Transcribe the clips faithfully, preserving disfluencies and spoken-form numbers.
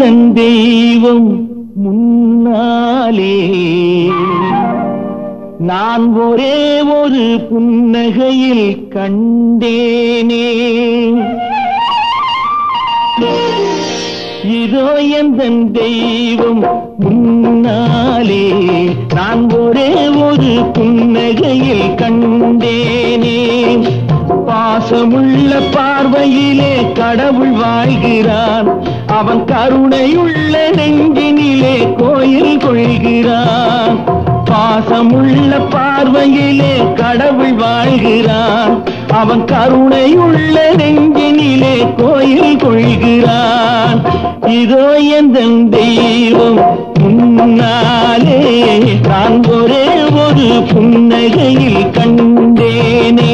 எந்தன் தெய்வம் முன்னாலே நான் ஒரே ஒரு புன்னகையில் கண்டேனே. இதோ எந்தன் தெய்வம் முன்னாலே நான் ஒரே ஒரு புன்னகையில் கண்டேனே. பாசமுள்ள பார்வையிலே கடவுள் வாழ்கிறான், அவன் கருணையுள்ள நெஞ்சினிலே கோயில் கொள்கிறான். பாசமுள்ள பார்வையிலே கடவுள் வாழ்கிறான், அவன் கருணையுள்ள நெஞ்சினிலே கோயில் கொள்கிறான். இதோ எந்தன் தெய்வம் முன்னாலே நான் ஒரே ஒரு புன்னகையில் கண்டேனே.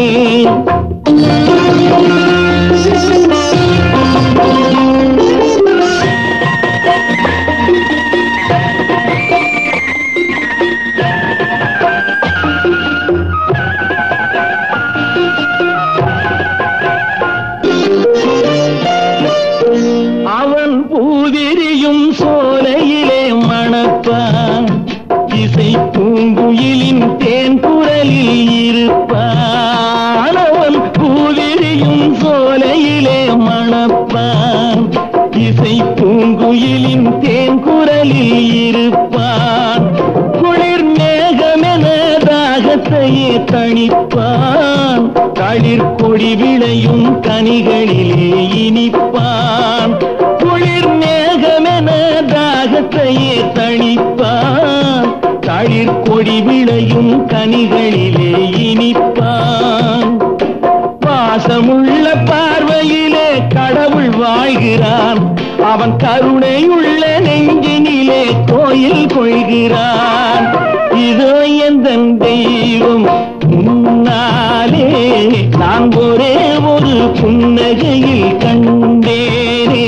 அவன் பூவிரியும் சோலையிலே மணப்பான், இசை பூங்குயிலின் தேன் குரலில் இருப்பான். அவன் பூவிரியும் சோலையிலே மணப்பான், இசை பூங்குயிலின் தேன் குரலில் இருப்பான். குளிர் மேகமென தாகத்தையே தணிப்பான், களிர் கொடி விளையும் கனிகளிலே இனிப்பான். குளிர் மேகமென தாகத்தையே தணிப்பான், களிர் கொடி விளையும் கனிகளிலே இனிப்பான். பாசமுள்ள பார்வையிலே கடவுள் வாழ்கிறான், அவன் கருணையுள்ள நெஞ்சினிலே கோயில் கொள்கிறான். இதோ எந்தன் தெய்வம் முன்னாலே நான் ஒரே ஒரு புன்னகையில் கண்டேனே.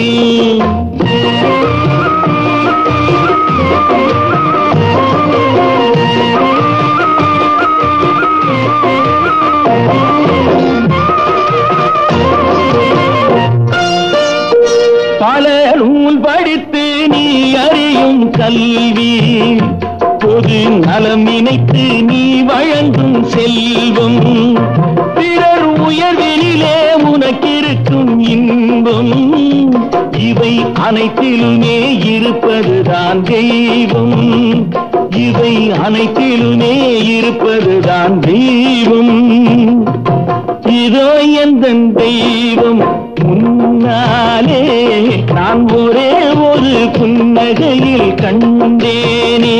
பல நூல் படித்து நீ அறியும் கல்வி, பொது நலம் நினைத்து நீ வழங்கும் செல்வம், பிறர் உயர்வினிலே உனக்கிருக்கும் இன்பம், இவை அனைத்திலுமே இருப்பதுதான் தெய்வம். இவை அனைத்திலுமே இருப்பதுதான் தெய்வம். இதோ எந்தன் தெய்வம் முன்னாலே நான் ஒரே ஒரு புன்னகையில் கண்டேனே.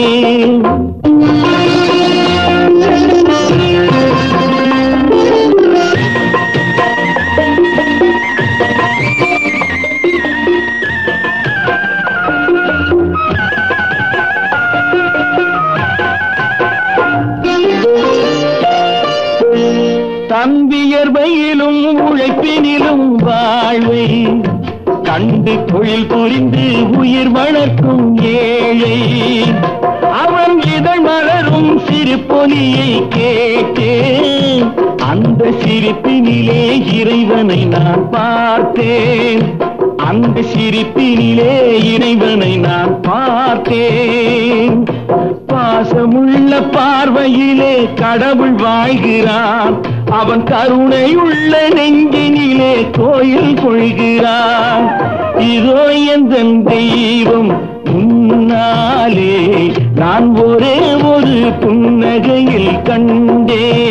தம்பியர்வையிலும் உழைப்பினிலும் வாழ்வை கண்டு தொழில் புரிந்து உயிர் வளர்க்கும் ஏழை, அவன் இதழ் மலரும் சிறு பொலியை கேட்டேன், அந்த சிரிப்பினிலே இறைவனை நான் பார்த்தேன். அந்த சிரிப்பினிலே இறைவனை நான் பார்த்தேன். பாசமுள்ள பார்வையிலே கடவுள் வாழ்கிறான், அவன் கருணையுள்ள நெஞ்சினிலே கோயில் கொள்கிறான். இதோ எந்தன் தெய்வம் முன்னாலே நான் ஒரே ஒரு புன்னகையில் கண்டேன்.